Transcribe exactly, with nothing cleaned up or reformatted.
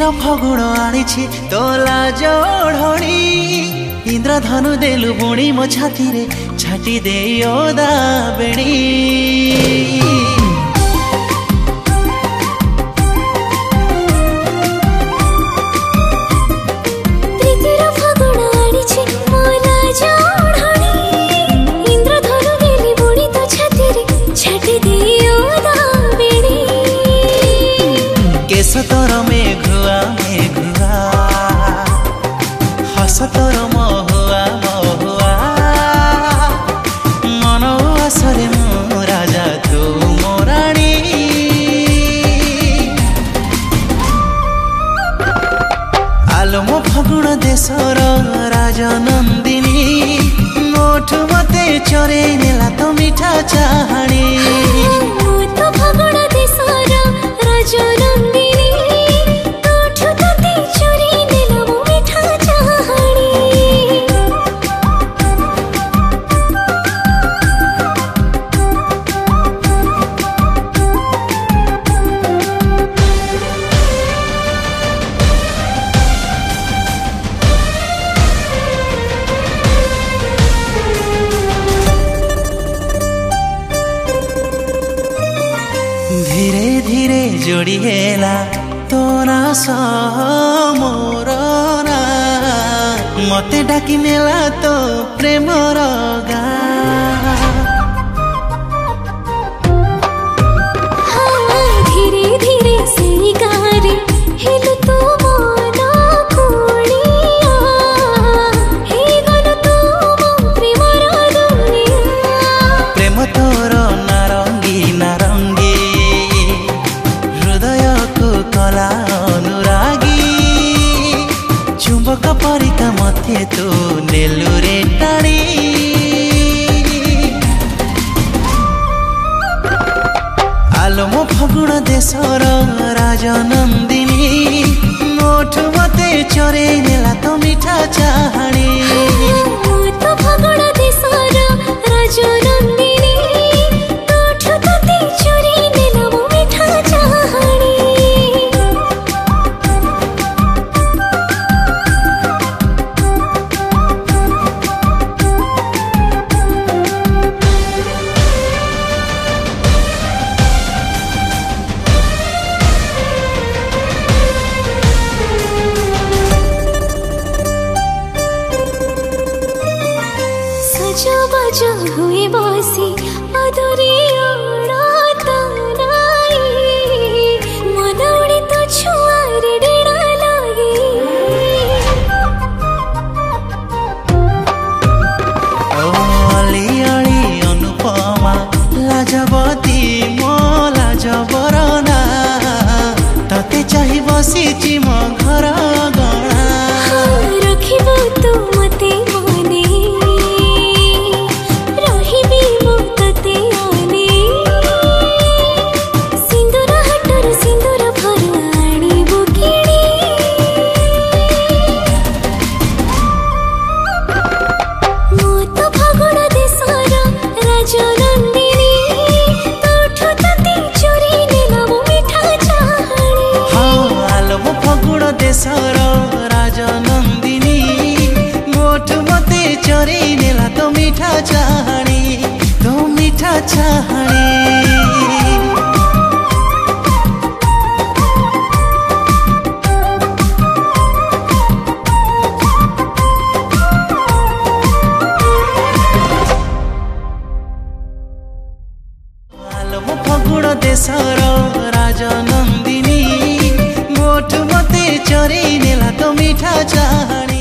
फगुण आनी तोला जोड़ी इंद्रधनु देलु बुणी मो छाती रे छाटी दे ओदा बेणी केसतर मेघुआ मेघुआ हसतर महुआ महुआ मन आसरे मो राजा तू मो राणी आलो मो फगुण देशर राजनंदिनी मोठु मते चरे नेला तो मीठा चाहाणी धीरे धीरे जोड़ी हेला तोरा सह मोर ना मते डाकी नेला तो प्रेमर गा धीरे धीरे से गारे हेलु तो मन कोणिया हे गन तो प्रेमर दुनिया प्रेम तोर नारंगी नारंगी कला अनुरागी चुंबक परिका मथे तू नेलु रे टाणी आलो मो फगुण देशर राजनंदिनी मोठु मते चरे नेला तो मीठा चाहाणी तो फगुण देशर राजनंदिनी तोठु तते चरे नेला मो मीठा चाहाणी सजो बजो हुए बासी अधूरी ओढ़ाता नाई मन उड़ी तो छुआरे डेरा लागे अली अली अनुपमा लाजवती मो लाजबरना तते चाहि बसिची मो घर गणा रखिबो तू मते मने देशर राजनंदिनी मोठु मते चरे नेला तो मीठा चाहाणी तो मीठा चाहाणी आलो मो फगुण देशर राजनंदिनी मोठु मते चरे नेला तो मीठा चाहाणी।